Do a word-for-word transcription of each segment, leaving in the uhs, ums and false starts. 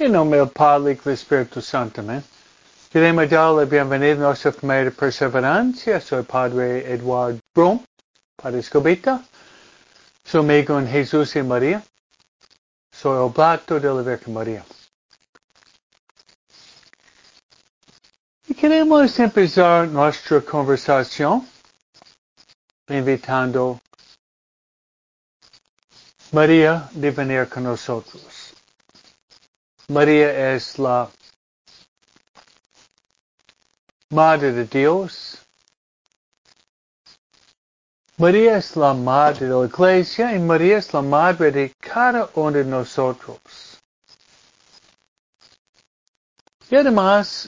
En nombre del Padre y del Espíritu Santo, amén. Queremos darle la bienvenida a nuestra primera perseverancia. Soy Padre Edward Brum, Padre Escobita. Soy amigo en Jesús y María. Soy oblato de la Virgen María. Y queremos empezar nuestra conversación invitando a María de venir con nosotros. María es la Madre de Dios. María es la Madre de la Iglesia y María es la Madre de cada uno de nosotros. Y además,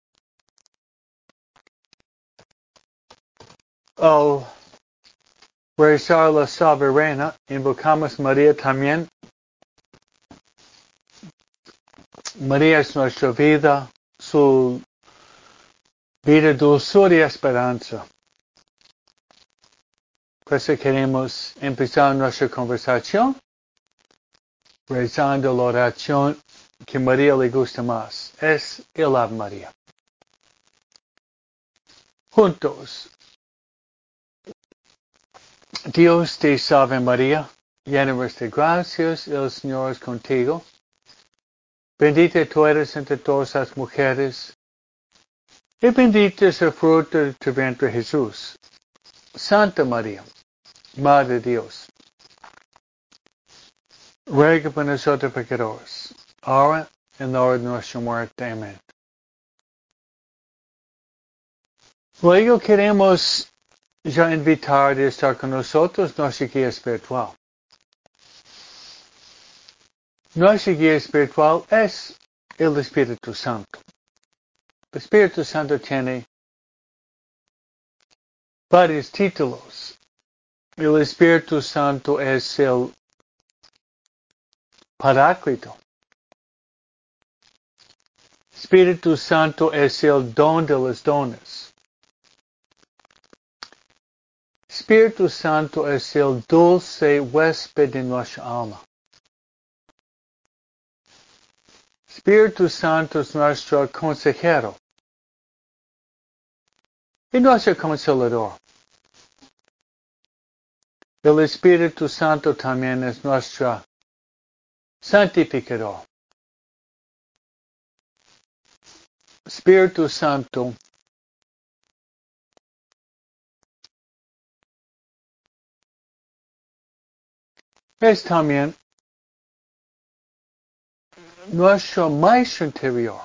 al rezar la Salve Reina, invocamos a María también. María es nuestra vida, su vida, dulzura y esperanza. Por eso queremos empezar nuestra conversación rezando la oración que a María le gusta más. Es el Ave María. Juntos. Dios te salve María, llena eres de gracias, el Señor es contigo. Bendita tú eres entre todas las mujeres, y bendito es el fruto de tu vientre Jesús. Santa María, Madre de Dios, ruega por nosotros pecadores, ahora y en la hora de nuestra muerte. Amén. Luego queremos ya invitar a estar con nosotros nuestra guía espiritual. Nuestra guía espiritual es el Espíritu Santo. El Espíritu Santo tiene varios títulos. El Espíritu Santo es el Paráclito. Espíritu Santo es el don de los dones. Espíritu Santo es el dulce huésped de nuestra alma. Espíritu Santo es nuestro consejero y nuestro consolador. El Espíritu Santo también es nuestro santificador. Espíritu Santo es también nuestro maestro interior.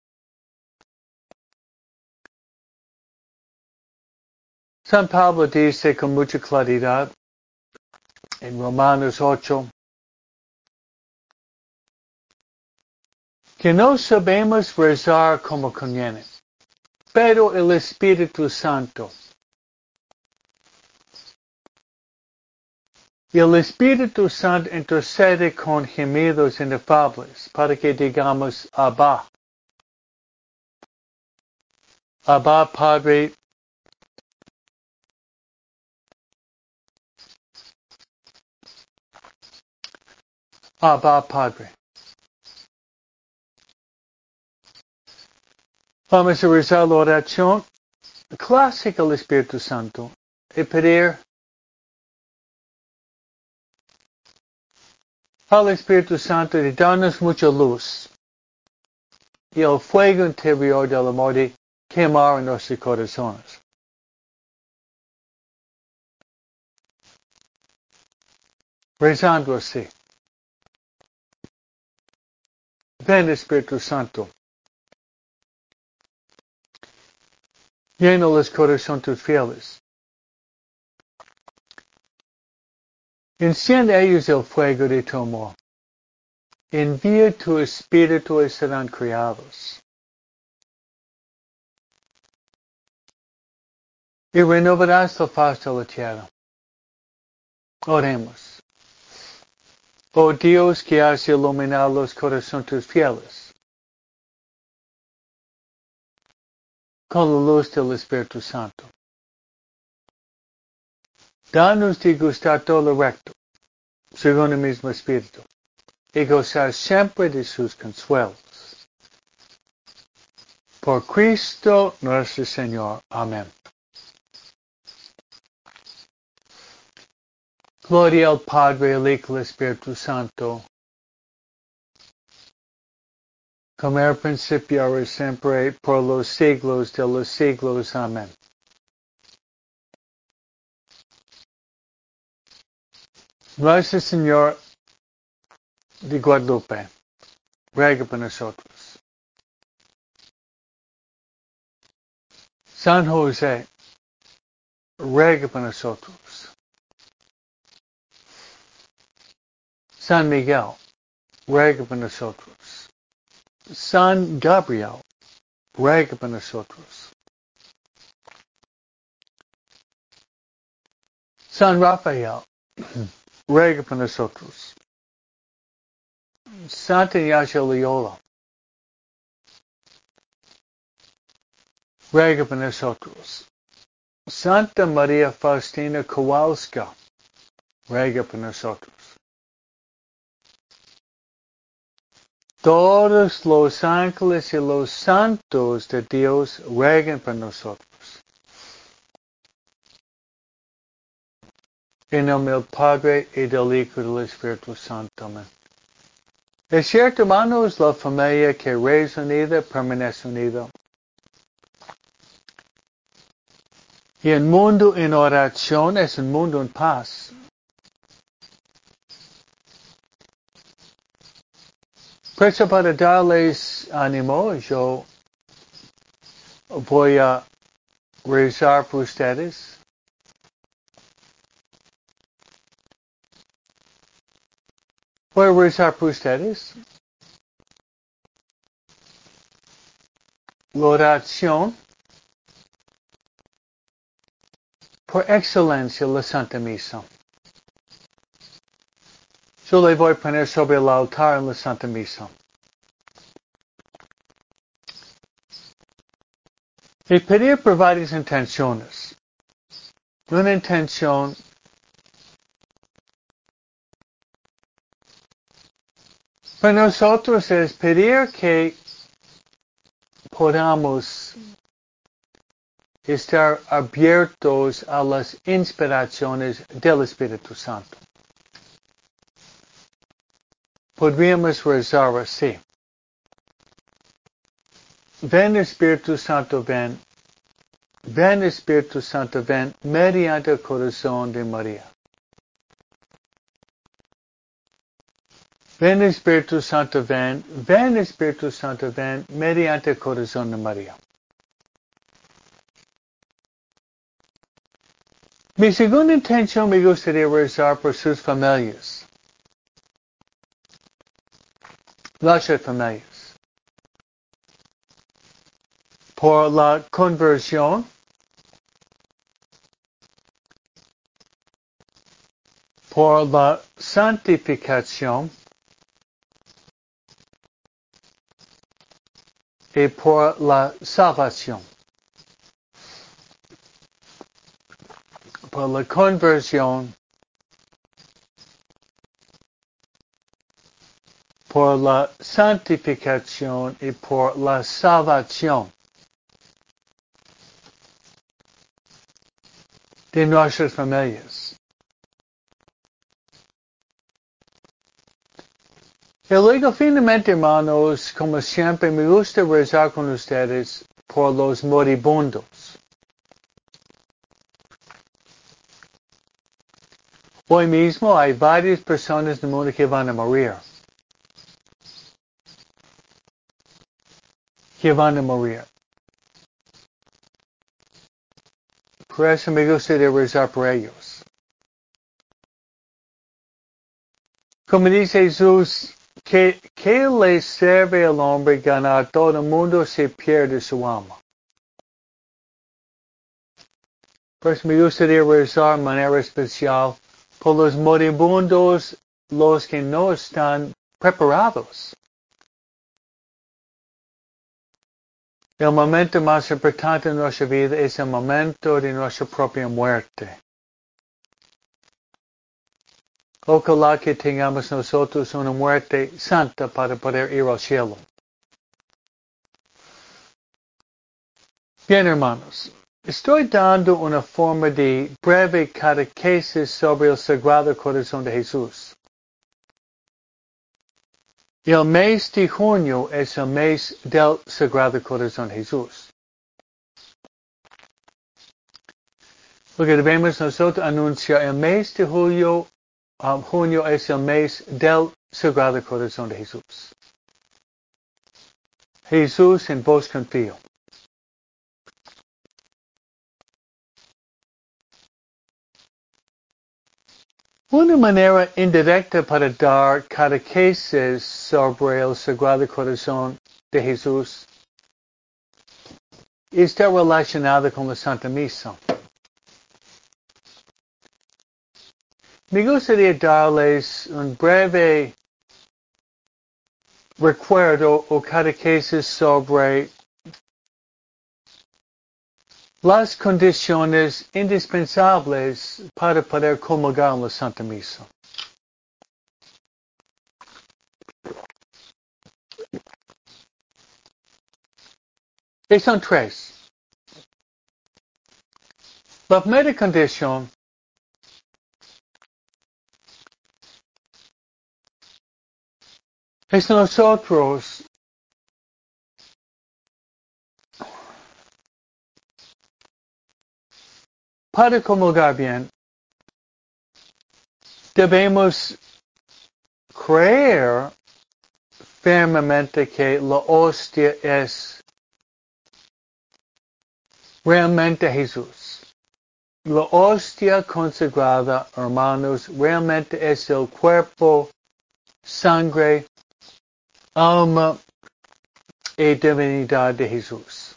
San Pablo dice con mucha claridad en Romanos ocho que no sabemos rezar como conviene, pero el Espíritu Santo y el Espíritu Santo intercede con gemidos inefables para que digamos Abba. Abba Padre, Abba Padre. Vamos a rezar la oración clásica del Espíritu Santo y pedir al Espíritu Santo de darnos mucha luz y el fuego interior del amor de quemar en nuestros corazones. Rezando así. Ven Espíritu Santo. Llena los corazones tus fieles. Enciende a ellos el fuego de tu amor. Envía tu Espíritu y serán criados. Y renovarás la faz de la tierra. Oremos. Oh Dios que has iluminado los corazones tus fieles con la luz del Espíritu Santo. Danos de gustar todo lo recto, según el mismo Espíritu, y gozar siempre de sus consuelos. Por Cristo nuestro Señor. Amén. Gloria al Padre, al Hijo y al Espíritu Santo, como era al principio, ahora y siempre, por los siglos de los siglos. Amén. Nuestro Señor de Guadalupe, ruega por nosotros. San José, ruega por nosotros. San Miguel, ruega por nosotros. San Gabriel, ruega por nosotros. San Rafael, ruega por nosotros. Santa Ignacio Loyola, ruega por nosotros. Santa María Faustina Kowalska, ruega por nosotros. Todos los ángeles y los santos de Dios rueguen por nosotros. En nombre del Padre y del Hijo y del Espíritu Santo. Amén. Es cierto, hermanos, la familia que reza unida permanece unida. Y el mundo en oración es un mundo en paz. Por eso, para darles ánimo, yo voy a rezar por ustedes. Voy a rezar por ustedes. La oración por excelencia, la Santa Misa. Yo le voy a poner sobre el altar en la Santa Misa. Y pedir por varias intenciones. Una intención para nosotros es pedir que podamos estar abiertos a las inspiraciones del Espíritu Santo. Podríamos rezar así. Ven Espíritu Santo, ven. Ven Espíritu Santo, ven mediante el corazón de María. Ven Espíritu Santo, ven. Ven Espíritu Santo, ven mediante el corazón de María. Mi segunda intención me gustaría rezar por sus familias. Las familias. Por la conversión. Por la santificación. Y por la salvación. Por la conversión. Por la santificación y por la salvación de nuestras familias. Y luego, finalmente, hermanos, como siempre, me gusta rezar con ustedes por los moribundos. Hoy mismo hay varias personas en el mundo que van a morir. Que van a morir. Por eso me gustaría rezar por ellos. Como dice Jesús, ¿qué, qué le sirve al hombre ganar todo el mundo si pierde su alma? Por eso me gustaría rezar de manera especial por los moribundos, los que no están preparados. El momento más importante de nuestra vida es el momento de nuestra propia muerte. Ojalá que tengamos nosotros una muerte santa para poder ir al cielo. Bien, hermanos, estoy dando una forma de breve catequesis sobre el Sagrado Corazón de Jesús. El mes de junio es el mes del Sagrado Corazón de Jesús. Lo que debemos nosotros anunciar, el mes de julio, um, junio es el mes del Sagrado Corazón de Jesús. Jesús, en vos confío. Una manera indirecta para dar catequesis sobre el Sagrado Corazón de Jesús está relacionada con la Santa Misa. Me gustaría darles un breve recuerdo o catequesis sobre las condiciones indispensables para poder comulgar en la Santa Misa. Y son tres. La primera condición es nosotros para comulgar bien debemos creer firmemente que la hostia es realmente Jesús. La hostia consagrada, hermanos, realmente es el cuerpo, sangre, alma y divinidad de Jesús.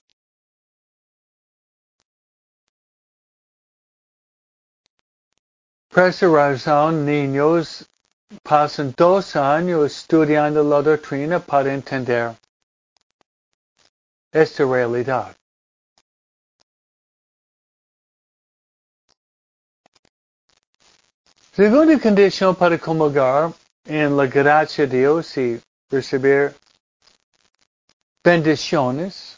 Por esa razón, niños pasan dos años estudiando la doctrina para entender esta realidad. Segunda condición para comulgar en la gracia de Dios y recibir bendiciones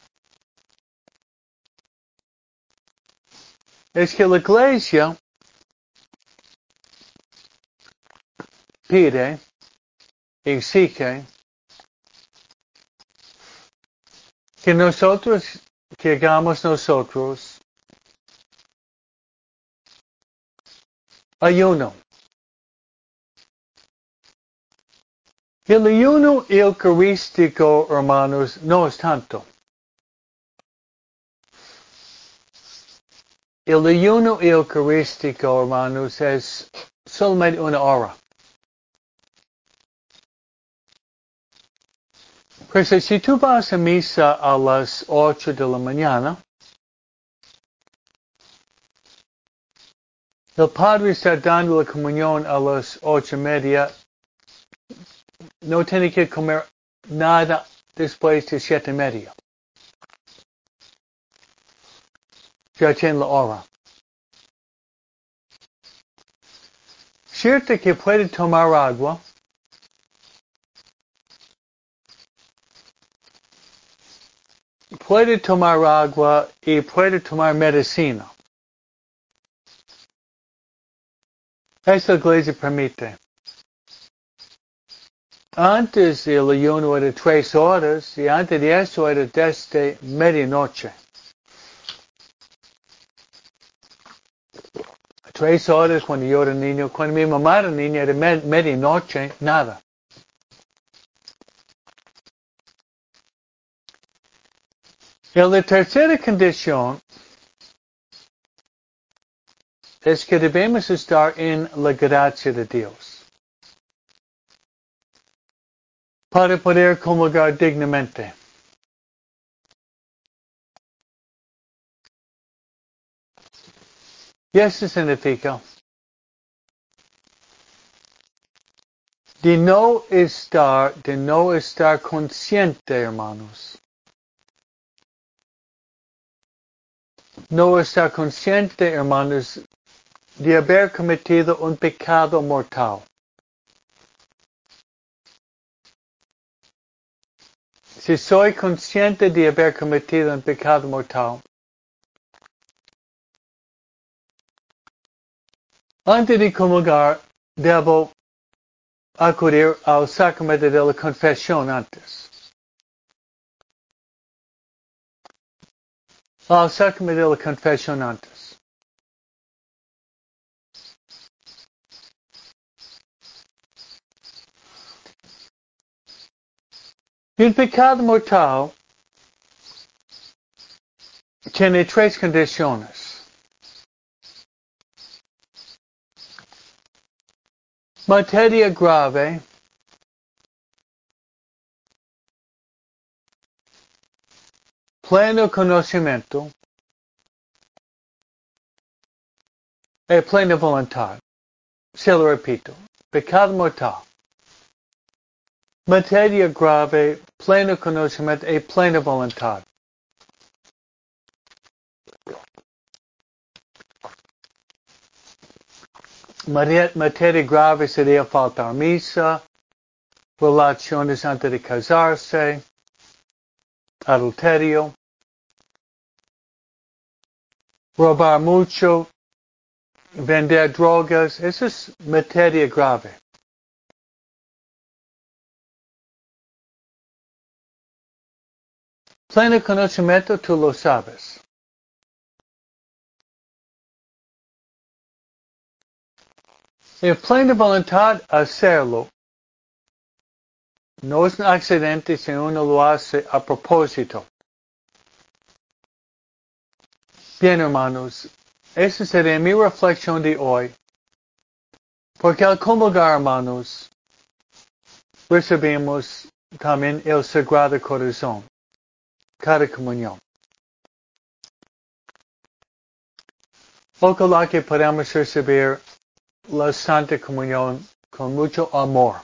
es que la iglesia pide, exige que nosotros, que hagamos nosotros ayuno. El ayuno eucarístico, hermanos, no es tanto. El ayuno eucarístico, hermanos, es solamente una hora. Pues si tú vas a misa a las ocho de la mañana, el padre está dando la comunión a las ocho y media, no tiene que comer nada después de siete y media. Ya tiene la hora. Cierto que puede tomar agua, puede tomar agua y puede tomar medicina. Eso la iglesia permite. Antes el ayuno era tres horas y antes de eso era desde medianoche. Tres horas cuando yo era niño, cuando mi mamá era niña era med medianoche, nada. Y la tercera condición es que debemos estar en la gracia de Dios para poder comulgar dignamente. Y eso significa de no estar, de no estar consciente, hermanos. No estar consciente, hermanos, de haber cometido un pecado mortal. Si soy consciente de haber cometido un pecado mortal, antes de comulgar, debo acudir al sacramento de la confesión antes. Al sacramento de la confesión antes. El pecado mortal tiene tres condiciones. Materia grave, pleno conocimiento y plena voluntad. Se lo repito, pecado mortal. Materia grave, pleno conocimiento y plena voluntad. Materia grave sería faltar misa, relaciones antes de casarse, adulterio, robar mucho, vender drogas, eso es materia grave. Pleno conocimiento, tú lo sabes. En plena voluntad, hacerlo. No es un accidente si uno lo hace a propósito. Bien, hermanos, esa sería mi reflexión de hoy. Porque al comulgar, hermanos, recibimos también el Sagrado Corazón, cada comunión. Ojalá que podamos recibir la Santa Comunión con mucho amor.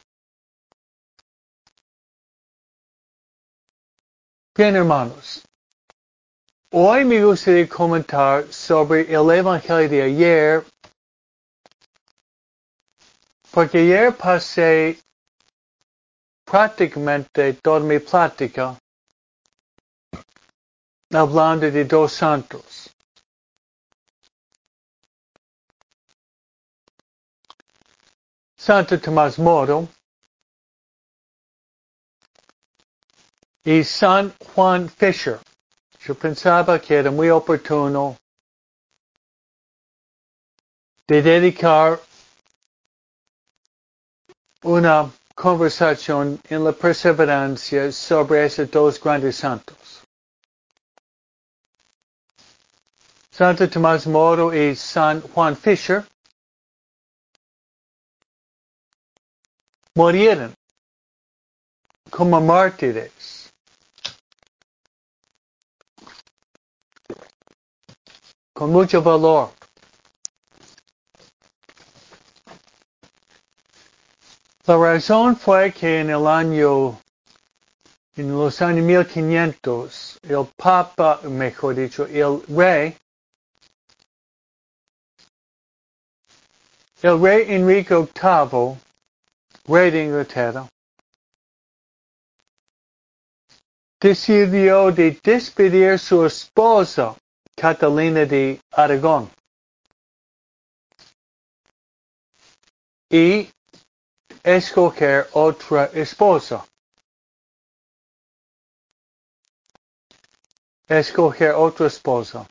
Bien, hermanos, hoy me gustaría comentar sobre el Evangelio de ayer, porque ayer pasé prácticamente toda mi plática hablando de dos santos. Santo Tomás Moro y San Juan Fisher. Yo pensaba que era muy oportuno de dedicar una conversación en la perseverancia sobre esos dos grandes santos. Santo Tomás Moro y San Juan Fisher murieron como mártires. Con mucho valor. La razón fue que en el año, en los años mil quinientos, el Papa, mejor dicho, el rey, el rey Enrique octavo, rey de Inglaterra, decidió de despedir su esposa, Catalina de Aragón, y escoger otra esposa. Escoger otra esposa.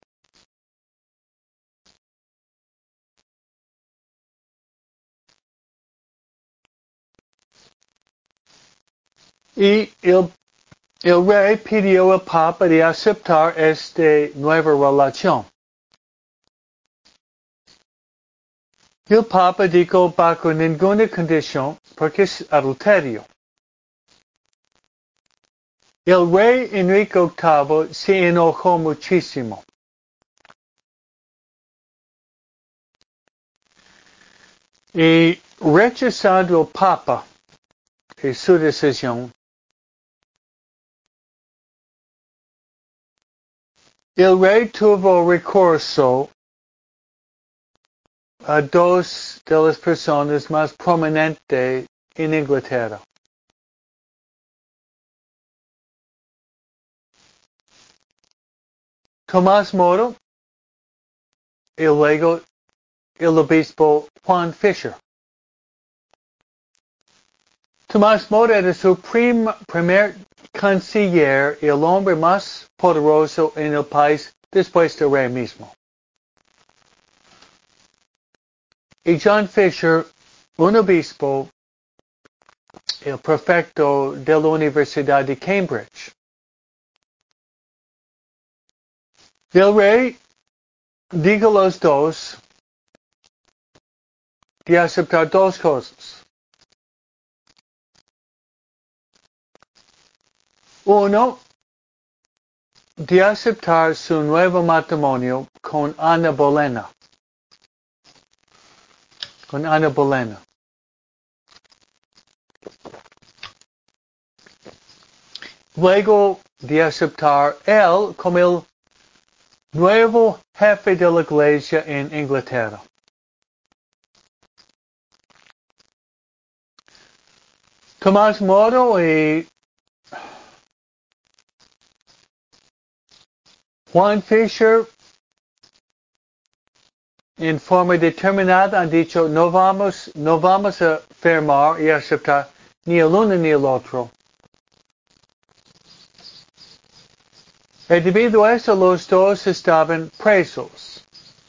Y el, el rey pidió al Papa de aceptar esta nueva relación. El Papa dijo bajo ninguna condición porque es adulterio. El rey Enrique octavo se enojó muchísimo. Y rechazando el Papa y su decisión, el rey tuvo recurso a dos de las personas más prominentes en Inglaterra. Tomás Moro y luego el obispo Juan Fisher. Tomás Moro era su prim, primer canciller y el hombre más poderoso en el país después del rey mismo. Y John Fisher, un obispo, el prefecto de la Universidad de Cambridge. El rey dijo a los dos de aceptar dos cosas. Uno, de aceptar su nuevo matrimonio con Ana Bolena. Con Ana Bolena. Luego de aceptar él como el nuevo jefe de la iglesia en Inglaterra. Tomás Moro y Juan Fisher en forma determinada han dicho no vamos, no vamos a firmar y aceptar ni el uno ni el otro. Y debido a eso los dos estaban presos.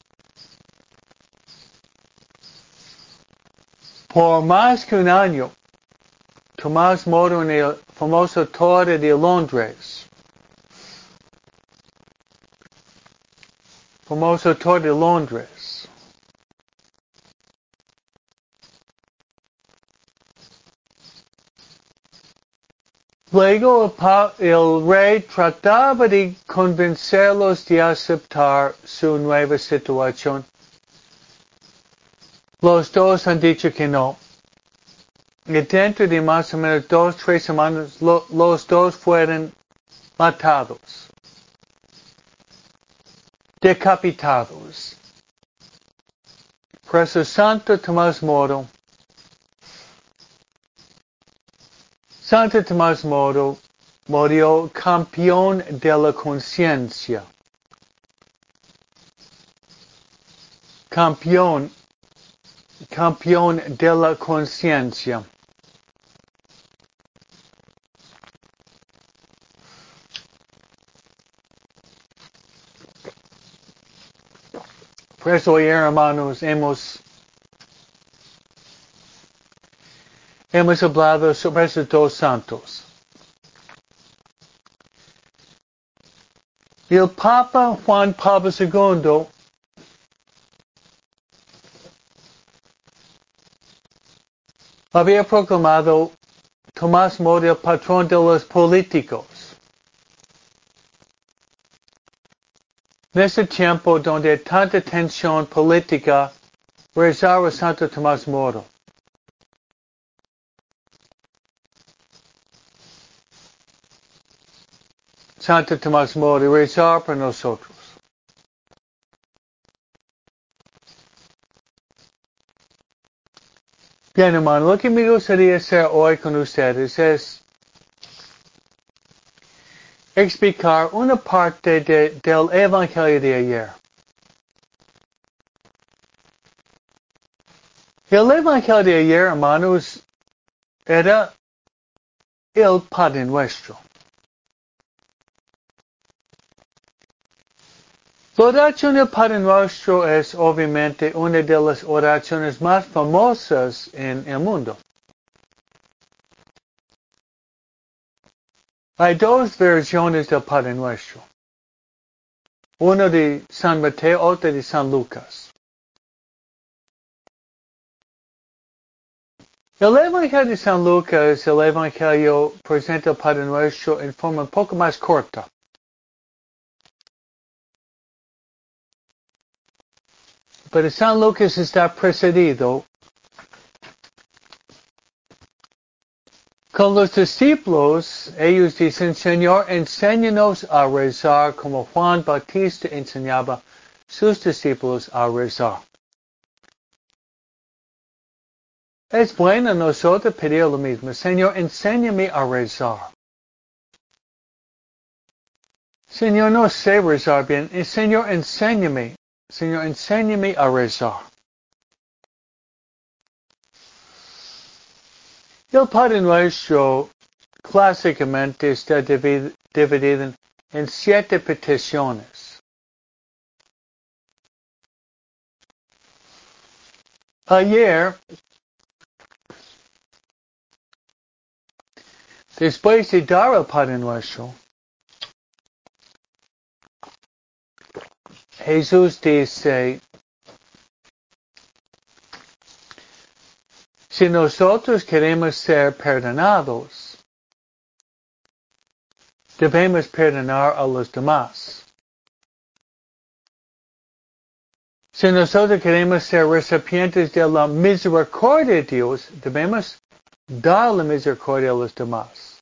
Por más que un año, Tomás Moro en el famoso Torre de Londres. Famoso Torre de Londres. Luego el, el rey trataba de convencerlos de aceptar su nueva situación. Los dos han dicho que no. Y dentro de más o menos dos, tres semanas, lo, los dos fueron matados. Decapitados. Preso Santo Tomás Moro. Santo Tomás Moro murió campeón de la conciencia. Campeón, campeón de la conciencia. Por eso, hoy, hermanos, hemos, hemos hablado sobre estos dos santos. El Papa Juan Pablo segundo había proclamado Tomás Moro el patrón de los políticos. En ese tiempo donde hay tanta tensión política, rezar a Santo Tomás Moro. Santo Tomás Moro, rezar por nosotros. Bien, hermano, lo que me gustaría hacer hoy con ustedes es explicar una parte de, del Evangelio de ayer. El Evangelio de ayer, hermanos, era el Padre Nuestro. La oración del Padre Nuestro es obviamente una de las oraciones más famosas en el mundo. Hay dos versiones del Padre Nuestro. Una de San Mateo, otra de San Lucas. El Evangelio de San Lucas, el Evangelio presenta el Padre Nuestro en forma un poco más corta. Pero San Lucas está precedido con los discípulos. Ellos dicen, Señor, enséñanos a rezar como Juan Bautista enseñaba a sus discípulos a rezar. Es bueno nosotros pedir lo mismo. Señor, enséñame a rezar. Señor, no sé rezar bien. Y Señor, enséñame. Señor, enséñame a rezar. El Padre Nuestro clásicamente está dividido en siete peticiones. Ayer, después de dar el Padre Nuestro, Jesús dice, si nosotros queremos ser perdonados, debemos perdonar a los demás. Si nosotros queremos ser recipientes de la misericordia de Dios, debemos dar la misericordia a los demás.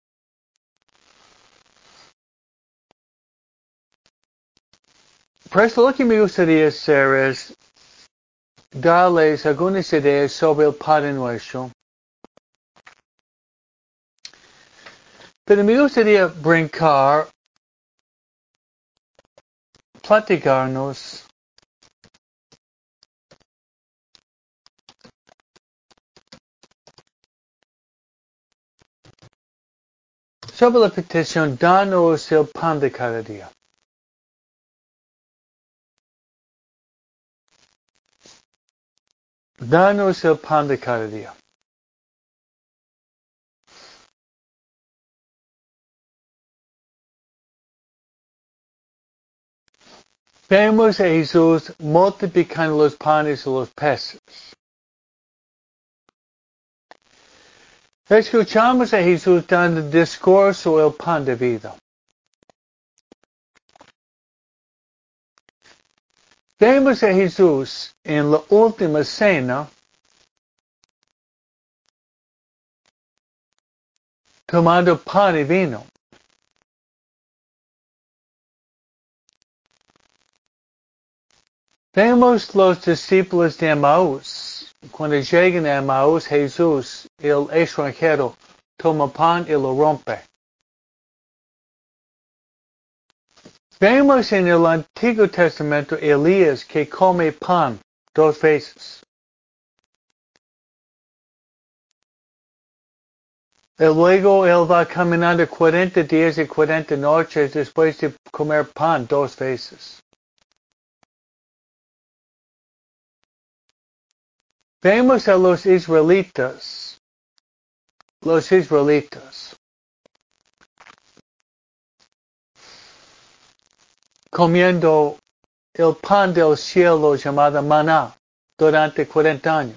Por eso lo que me gustaría hacer es darles algunas ideas sobre el Padre Nuestro. Pero me gustaría brincar, platicarnos sobre la petición, danos el pan de cada día. Danos el pan de cada día. Vemos a Jesús multiplicando los panes y los peces. Escuchamos a Jesús dando el discurso el pan de vida. Vemos a Jesús en la última cena tomando pan y vino. Vemos los discípulos de Emmaús. Cuando llegan a Emmaús, Jesús, el extranjero, toma pan y lo rompe. Vemos en el Antiguo Testamento Elías que come pan dos veces. Y luego él va caminando cuarenta días y cuarenta noches después de comer pan dos veces. Vemos a los israelitas, los israelitas, comiendo el pan del cielo llamado maná durante cuarenta años.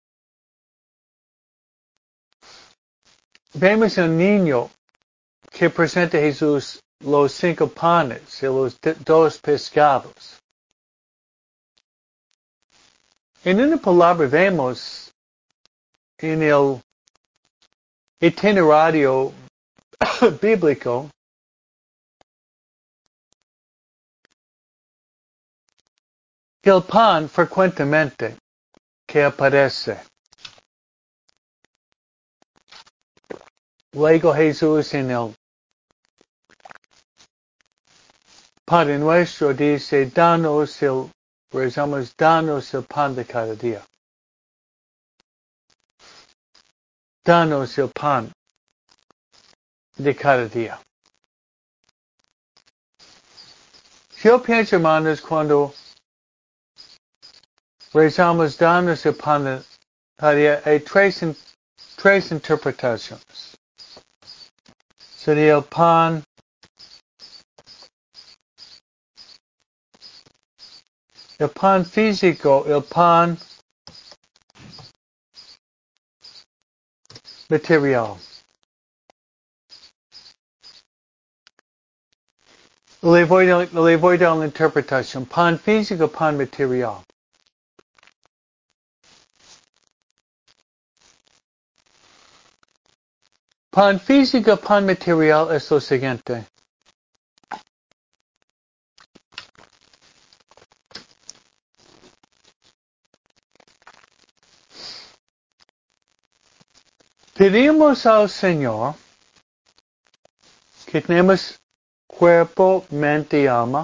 Vemos un niño que presenta a Jesús los cinco panes y los dos pescados. En una palabra vemos en el itinerario bíblico el pan frecuentemente que aparece. Luego Jesús en el Padre Nuestro dice, danos el, rezamos, danos el pan de cada día. Danos el pan de cada día. Yo pienso, hermanos, cuando rezamos, danos el pan de cada día, hay tres, tres interpretaciones. Sería el pan el pan físico, el pan material. Le voy, le voy a dar una interpretación. Pan físico, pan material. Pan físico, pan material es lo siguiente. Pedimos al Señor que tenemos cuerpo, mente y alma.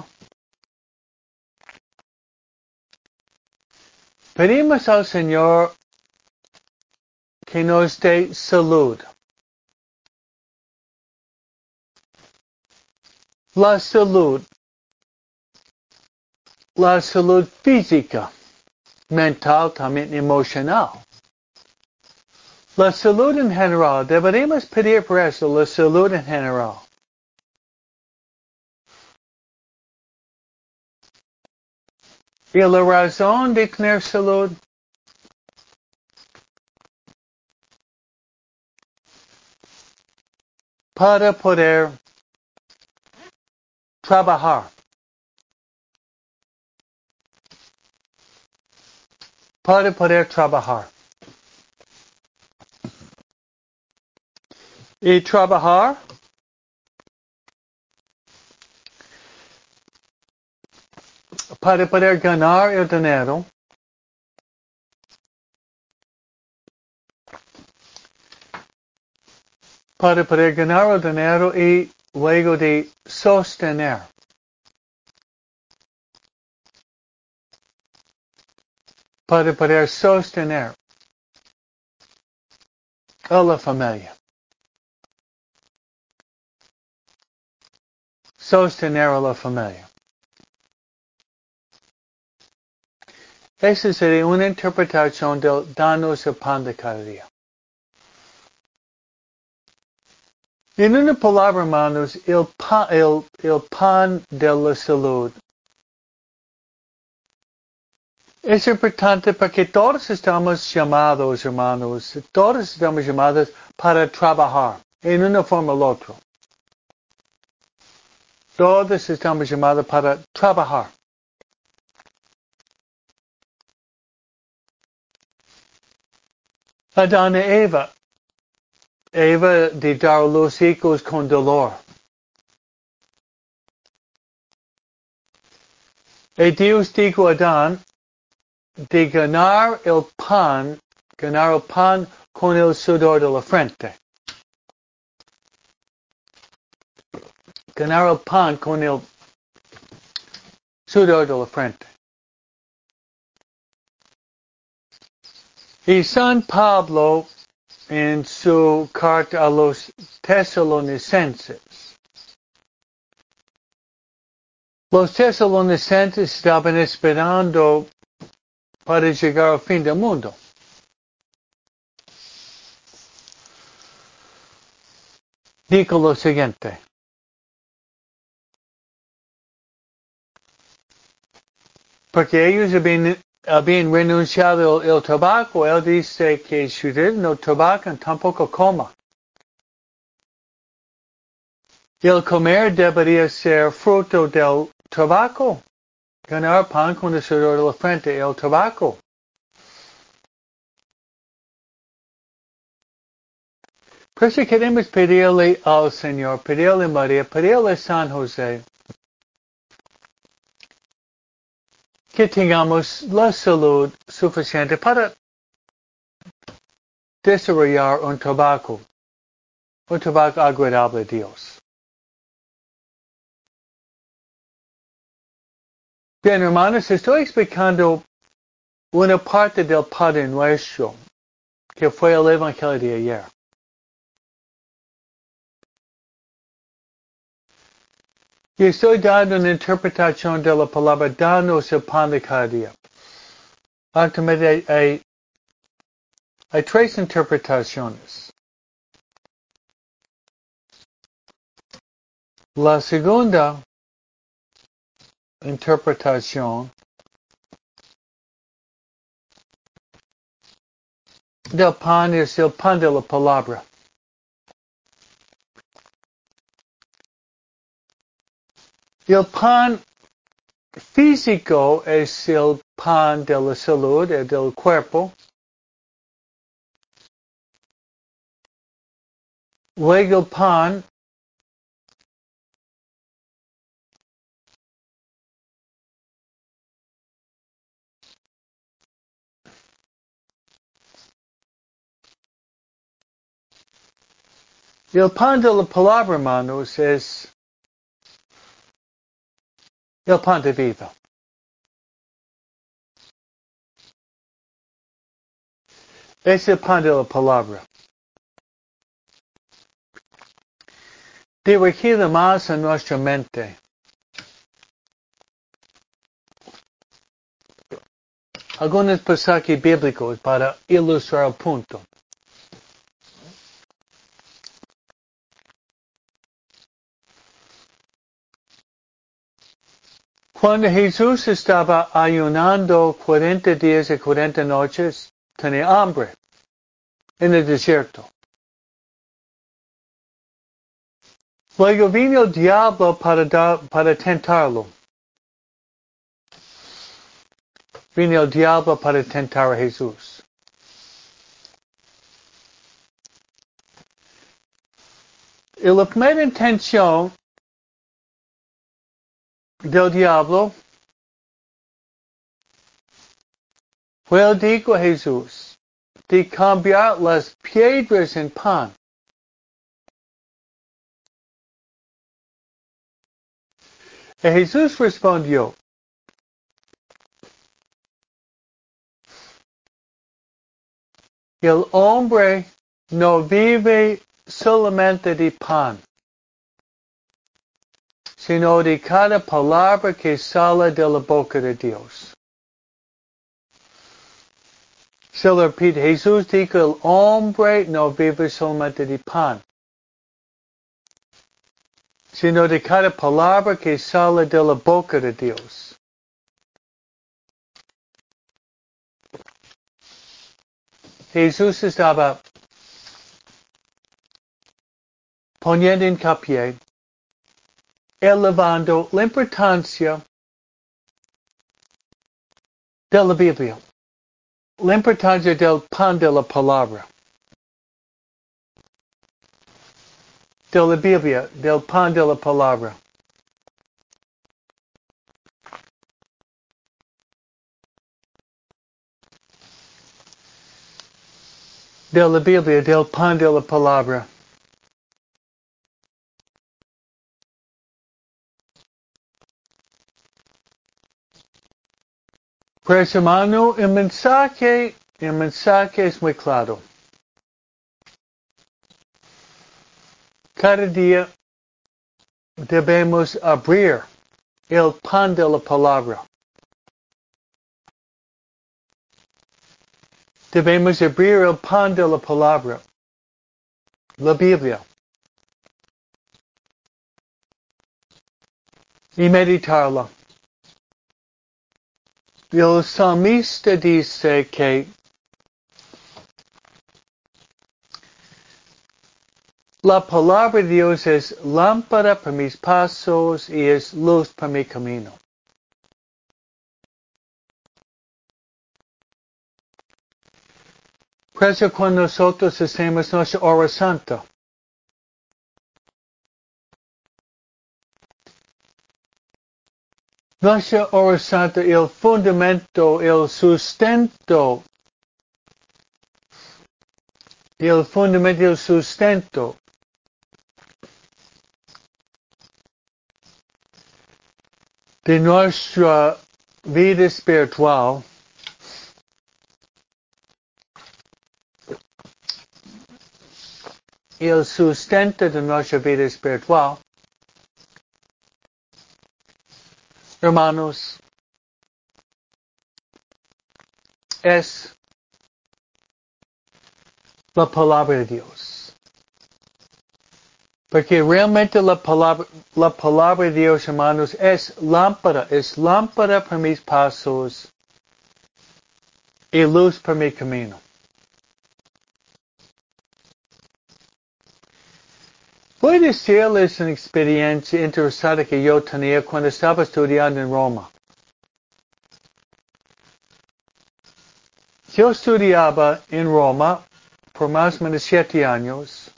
Pedimos al Señor que nos dé salud. La salud, la salud física, mental, también emocional. La salud en general, deberíamos pedir por eso, la salud en general. Y la razón de tener salud, para poder trabajar. Para poder trabajar. Y trabajar para poder ganar el dinero. Para poder ganar el dinero y luego de sostener. Para poder sostener a la familia. Sostener a la familia. Esa sería una interpretación del danos el pan de cada día. En una palabra, hermanos, el pan, el, el pan de la salud es importante porque todos estamos llamados, hermanos, todos estamos llamados para trabajar en una forma u otra. Todos estamos llamados para trabajar. Adán y Eva. Eva de dar los hijos con dolor. Y Dios dijo a Adán de ganar el pan, ganar el pan con el sudor de la frente. Ganar el pan con el sudor de la frente. Y San Pablo, en su carta a los tesalonicenses, los tesalonicenses estaban esperando para llegar al fin del mundo. Dijo lo siguiente. Porque ellos habían, habían renunciado al tabaco, él dice que si ustedes no tabacan, tampoco coma. Y el comer debería ser fruto del tabaco. Ganar pan con el sudor de la frente, el tabaco. Por eso queremos pedirle al Señor, pedirle a María, pedirle a San José, que tengamos la salud suficiente para desarrollar un tabaco, un tabaco agradable a Dios. Bien, hermanos, estoy explicando una parte del Padre Nuestro, que fue el Evangelio de ayer. Y estoy dando una interpretación de la palabra, danos el pan de cada día. Actualmente hay, hay, hay tres interpretaciones. La segunda interpretación del pan es el pan de la palabra. El pan físico es el pan de la salud, el del cuerpo. Luego el pan el pan de la palabra, hermanos, es el pan de vida. Es el pan de la palabra. Dirigida más a nuestra mente. Algunos pasajes bíblicos para ilustrar el punto. Cuando Jesús estaba ayunando cuarenta días y cuarenta noches, tenía hambre en el desierto. Luego vino el diablo para, dar, para tentarlo. Vino el diablo para tentar a Jesús. Y la primera intención del diablo fue el dijo a Jesús de cambiar las piedras en pan. Y Jesús respondió, el hombre no vive solamente de pan, sino de cada palabra que sale de la boca de Dios. Se lo repite, Jesús dijo, el hombre no vive solamente de pan, sino de cada palabra que sale de la boca de Dios. Jesús estaba poniendo hincapié, elevando la importancia de la Biblia, la importancia del pan de la palabra, de la Biblia, del pan de la palabra. De la Biblia, del pan de la palabra. Pues hermano, el mensaje, el mensaje es muy claro. Cada día debemos abrir el pan de la palabra. Debemos abrir el pan de la palabra, la Biblia, y meditarla. El salmista dice que la palabra de Dios es lámpara para mis pasos y es luz para mi camino. Por eso cuando nosotros hacemos nuestra hora santa, nuestra hora santa, el fundamento, el sustento, el fundamento, el sustento de nuestra vida espiritual el sustento de nuestra vida espiritual, hermanos, es la palabra de Dios. Porque realmente la palabra, la palabra de Dios, hermanos, es lámpara, es lámpara para mis pasos y luz para mi camino. Voy a decirles una experiencia interesante que yo tenía cuando estaba estudiando en Roma. Yo estudiaba en Roma por más o menos siete años.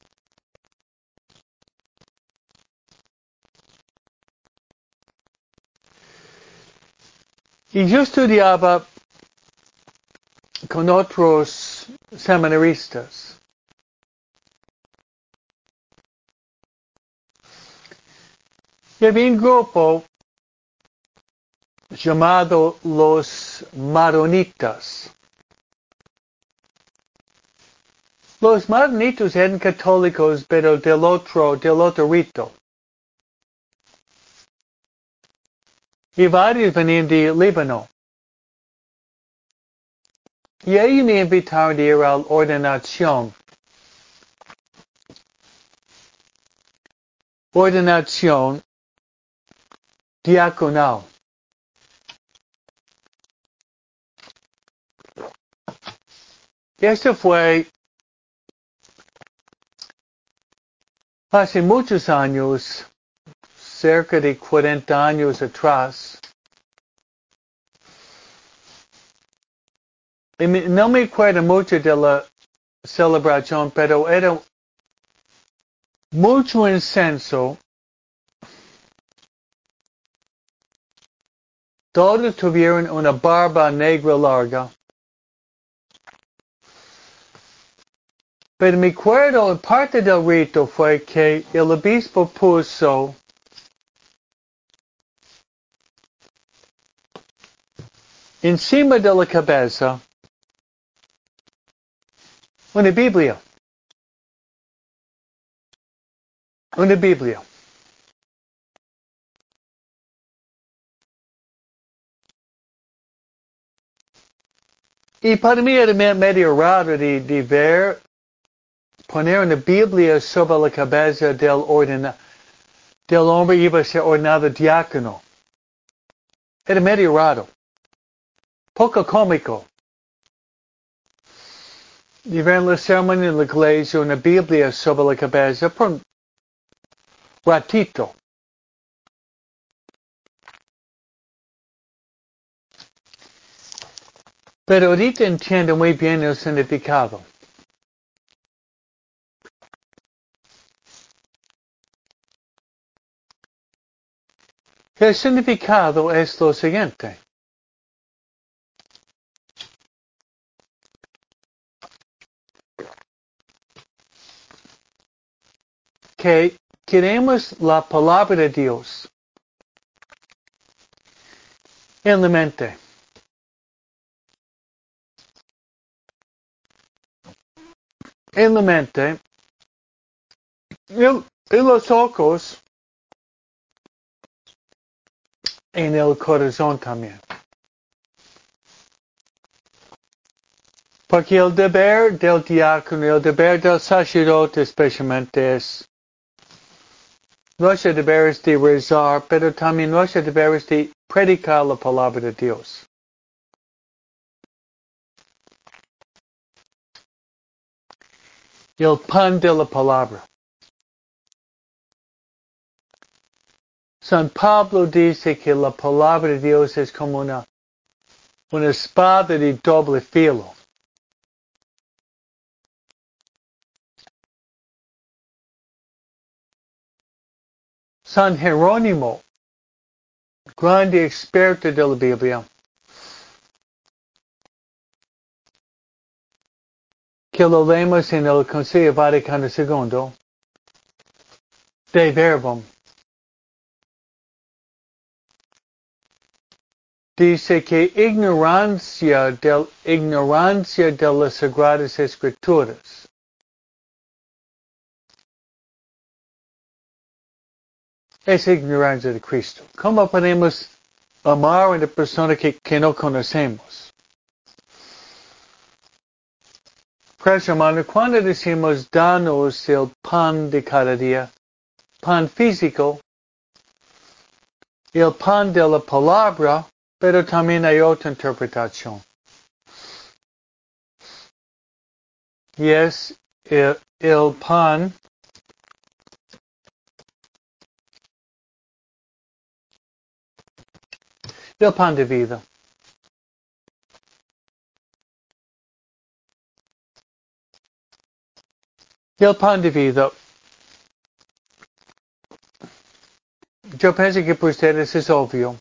Y yo estudiaba con otros seminaristas. Y había un grupo llamado los maronitas. Los maronitos eran católicos, pero del otro, del otro rito. Y varios venían de Líbano. Y ahí me invitaron a ir a la ordenación. Ordenación diaconal. Esto fue hace muchos años, cerca de cuarenta años atrás. Y me, no me acuerdo mucho de la celebración, pero era mucho incenso. Todos tuvieron una barba negra larga. Pero me acuerdo, parte del rito fue que el obispo puso encima de la cabeza una Biblia. Una Biblia. Y para mí era medio raro de, de ver poner una Biblia sobre la cabeza del, ordena, del hombre que iba a ser ordenado diácono. Era medio raro. Poco cómico. Y ver en la ceremonia en la iglesia una Biblia sobre la cabeza por un ratito. Pero ahorita entiendo muy bien el significado. El significado es lo siguiente. Que queremos la palabra de Dios en la mente. En la mente. Y, y los ojos. En el corazón también. Porque el deber del diácono, el deber del sacerdote especialmente es, nuestro deber es de rezar, pero también nuestro deber es de predicar la palabra de Dios. El pan de la palabra. San Pablo dice que la palabra de Dios es como una, una espada de doble filo. San Jerónimo, grande experto de la Biblia, que lo leemos en el Concilio Vaticano segundo, de Verbum, dice que ignorancia del ignorancia de las Sagradas Escrituras es ignorancia de Cristo. ¿Cómo podemos amar a una persona que, que no conocemos? Pues hermano, cuando decimos danos el pan de cada día, pan físico, el pan de la palabra, pero también hay otra interpretación. Y es el, el pan el pan de vida. El pan de vida. Yo pienso que para ustedes es obvio.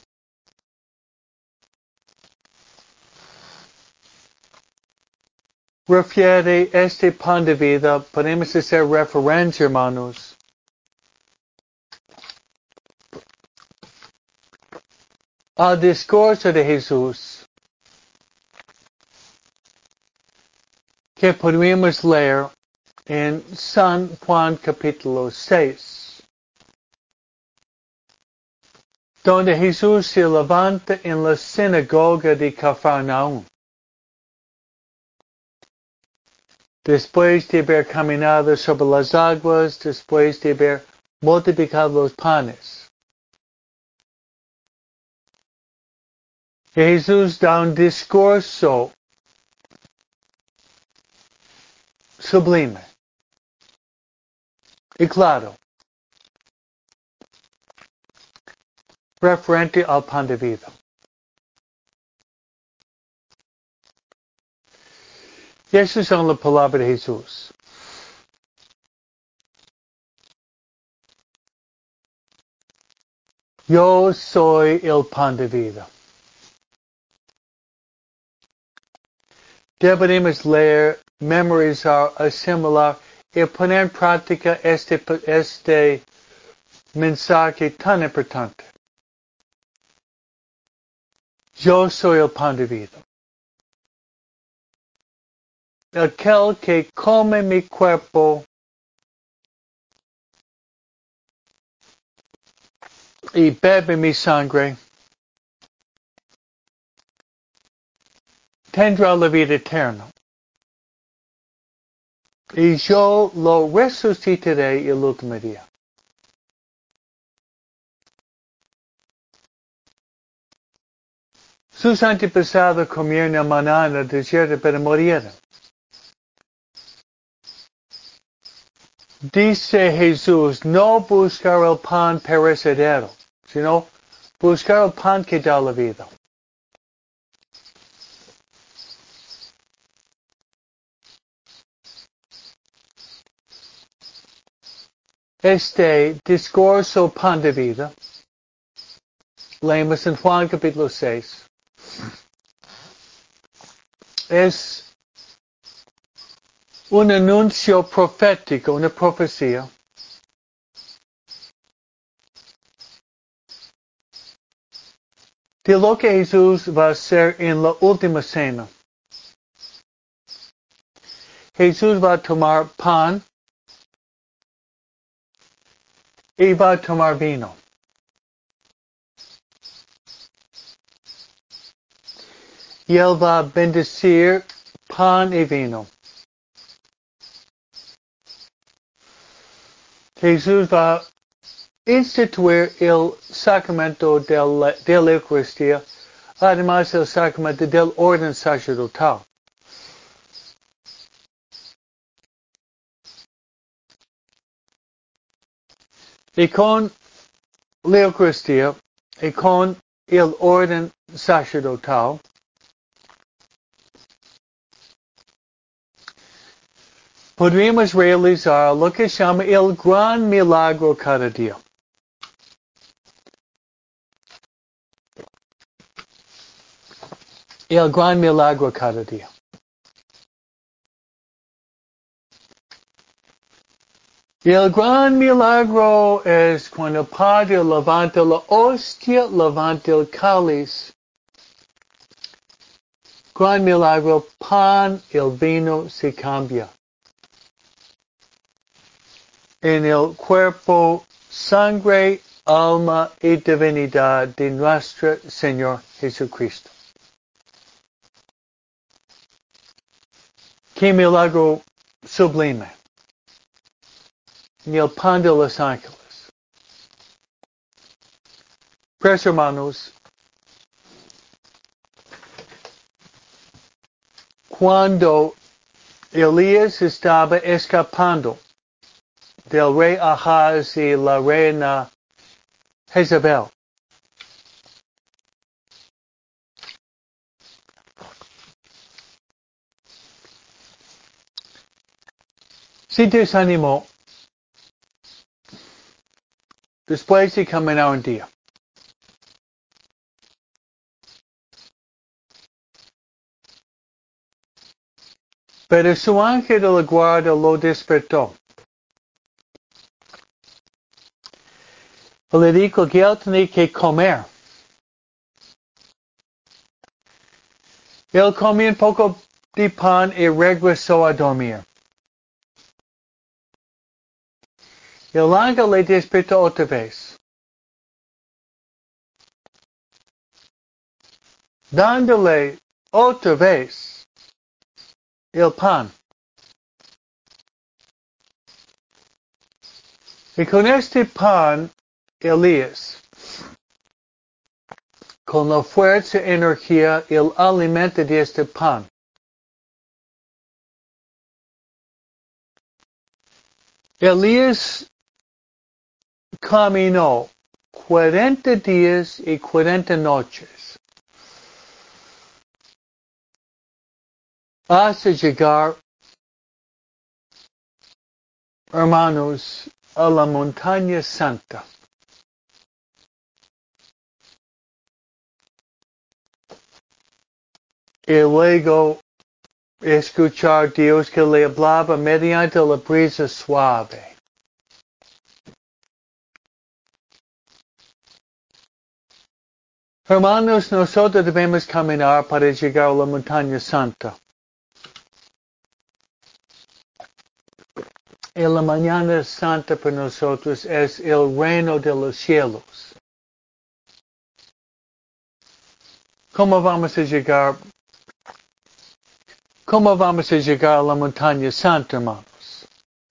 Refiere este pan de vida, podemos hacer referencia, hermanos, al discurso de Jesús que podemos leer en San Juan capítulo seis, donde Jesús se levanta en la sinagoga de Cafarnaúm. Después de haber caminado sobre las aguas, después de haber multiplicado los panes, Jesús da un discurso sublime y claro, referente al pan de vida. Y esas son las palabras de Jesús. Yo soy el pan de vida. Deberemos leer, memorizar, asimilar y poner en práctica este, este mensaje tan importante. Yo soy el pan de vida. Aquel que come mi cuerpo y bebe mi sangre tendrá la vida eterna. Y yo lo resucitaré el último día. Sus antepasados comieron el maná en el desierto pero murieron. Dice Jesús, no buscar el pan perecedero, sino buscar el pan que da la vida. Este discurso pan de vida, leemos en Juan capítulo seis, es un anuncio profético, una profecía, de lo que Jesús va a hacer en la última cena. Jesús va a tomar pan y va a tomar vino. Y él va a bendecir pan y vino. Jesús va a instituir el sacramento de la, de la Eucaristía, además el sacramento del orden sacerdotal. Y con la Eucaristía y con el orden sacerdotal, podríamos realizar lo que se llama el gran milagro cada día. El gran milagro cada día. Y el gran milagro es cuando el Padre levanta la hostia, levanta el cáliz. Gran milagro, el pan, el vino se cambia en el cuerpo, sangre, alma y divinidad de nuestro Señor Jesucristo. Qué milagro sublime. Ni el pan de los ángeles. Pues hermanos, cuando Elías estaba escapando del rey Ahaz y la reina Jezabel, se desanimó después de caminar un día. Pero su ángel de la guarda lo despertó. Le dijo que él tenía que comer Él comió un poco de pan y regresó a dormir. El ángel le despertó otra vez, dándole otra vez el pan. Y con este pan, Elías, con la fuerza y energía, el alimento de este pan, Elías caminó cuarenta días y cuarenta noches hasta llegar, hermanos, a la montaña santa. Y luego escuchar a Dios que le hablaba mediante la brisa suave. Hermanos, nosotros debemos caminar para llegar a la montaña santa. Y la mañana santa para nosotros es el reino de los cielos. ¿Cómo vamos a llegar? ¿Cómo vamos a llegar a la montaña santa, hermanos?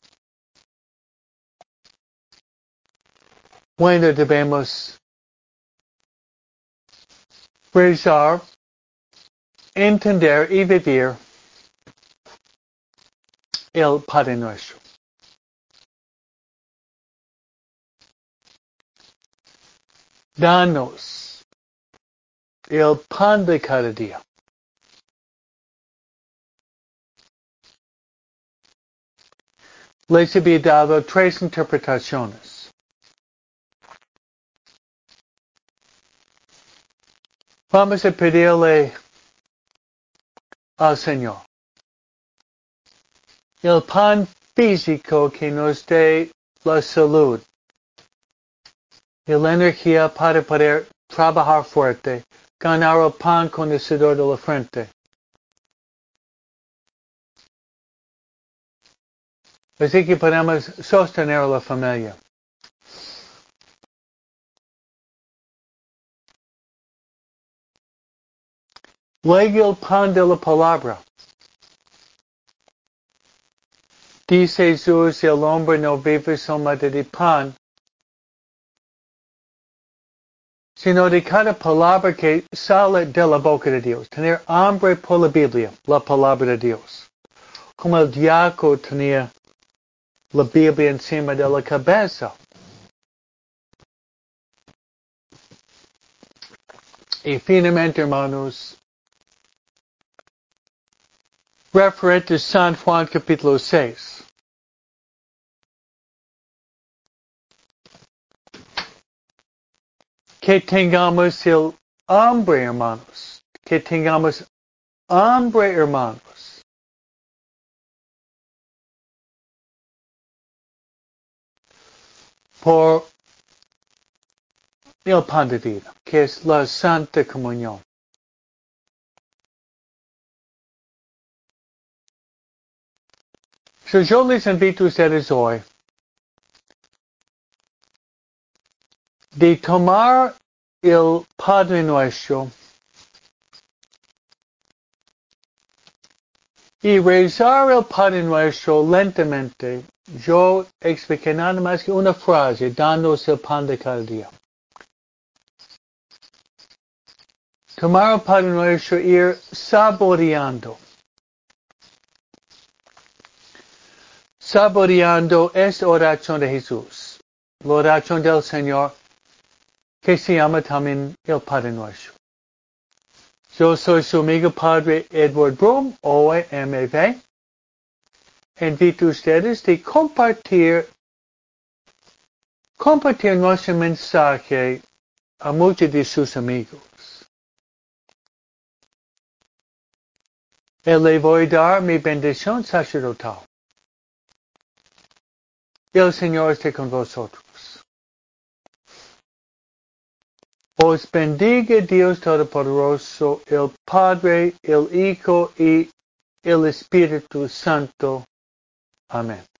Bueno, debemos rezar, entender y vivir el Padre Nuestro. Danos el pan de cada día. Les había dado tres interpretaciones. Vamos a pedirle al Señor el pan físico que nos dé la salud y la energía para poder trabajar fuerte, ganar el pan con el sudor de la frente. Así que podemos sostener a la familia. Luego el pan de la palabra. Dice Jesús, el hombre no vive solamente de pan, sino de cada palabra que sale de la boca de Dios. Tener hambre por la Biblia, la palabra de Dios. Como el diácono tenía la Biblia encima de la cabeza. Y finalmente, hermanos, referente a San Juan capítulo seis. Que tengamos el hambre, hermanos. Que tengamos hambre, hermanos. Por el pan de vida, que es la Santa Comunión. So yo les invito a ustedes hoy de tomar el Padre Nuestro y rezar el Padre Nuestro lentamente. Yo expliqué nada más que una frase, dándonos el pan de cada día. Tomar el Padre Nuestro y ir saboreando. Saboreando esta oración de Jesús. La oración del Señor que se llama también el Padre Nuestro. Yo soy su amigo Padre Edward Broom, O M V. Invito a ustedes de compartir, compartir nuestro mensaje a muchos de sus amigos. Y le voy a dar mi bendición sacerdotal. El Señor esté con vosotros. Os bendiga Dios Todopoderoso, el Padre, el Hijo y el Espíritu Santo. Amén.